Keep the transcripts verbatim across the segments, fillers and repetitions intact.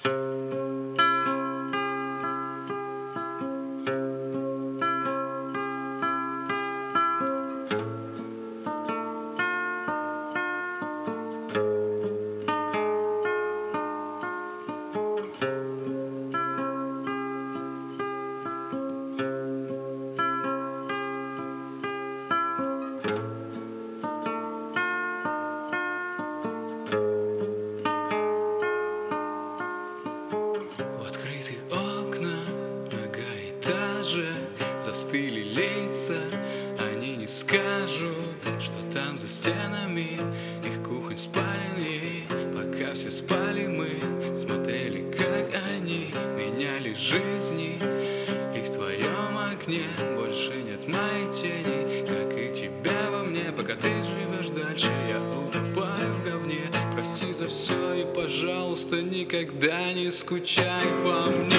В открытых окнах многоэтажек застыли лица. Они не скажут, что там за стенами их кухонь спальни. Пока все спали, мы смотрели, как они меняли жизни. И в твоем окне больше нет моей тени, как и тебя во мне. Пока ты живешь дальше, я утопаю в говне. Прости за все и, пожалуйста, никогда не скучай по мне.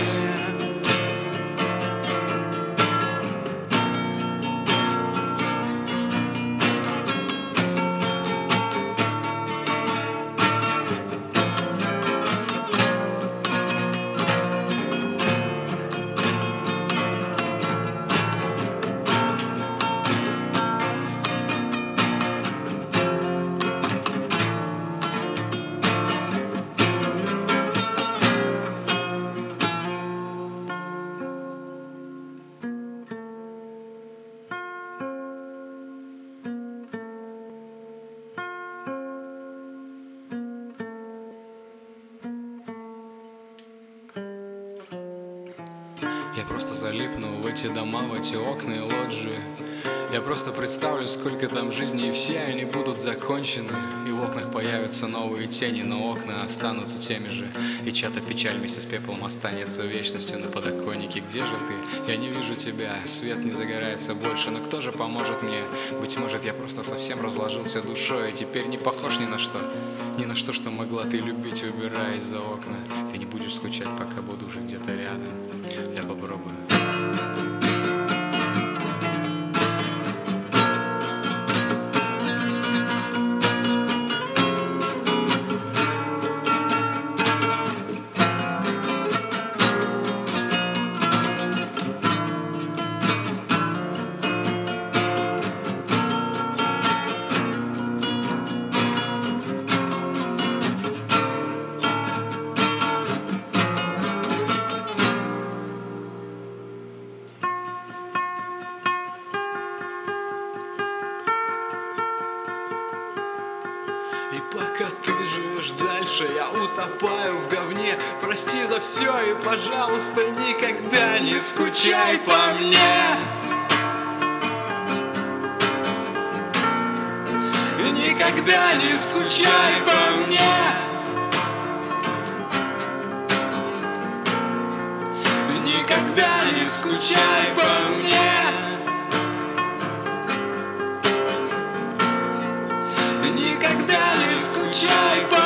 Я просто залипну в эти дома, в эти окна и лоджии. Я просто представлю, сколько там жизни, и все они будут закончены. И в окнах появятся новые тени, но окна останутся теми же. И чья-то печаль вместе с пеплом останется вечностью на подоконнике. Где же ты? Я не вижу тебя, свет не загорается больше. Но кто же поможет мне? Быть может, я просто совсем разложился душой и теперь не похож ни на что. Ни на что, что могла ты любить, убираясь за окна. Ты не будешь скучать, пока буду жить где-то рядом. Я попробую. И пока ты живешь дальше, я утопаю в говне. Прости за все и, пожалуйста, никогда не скучай по мне. Никогда не скучай по мне. Никогда не скучай по мне. Никогда не скучай по мне.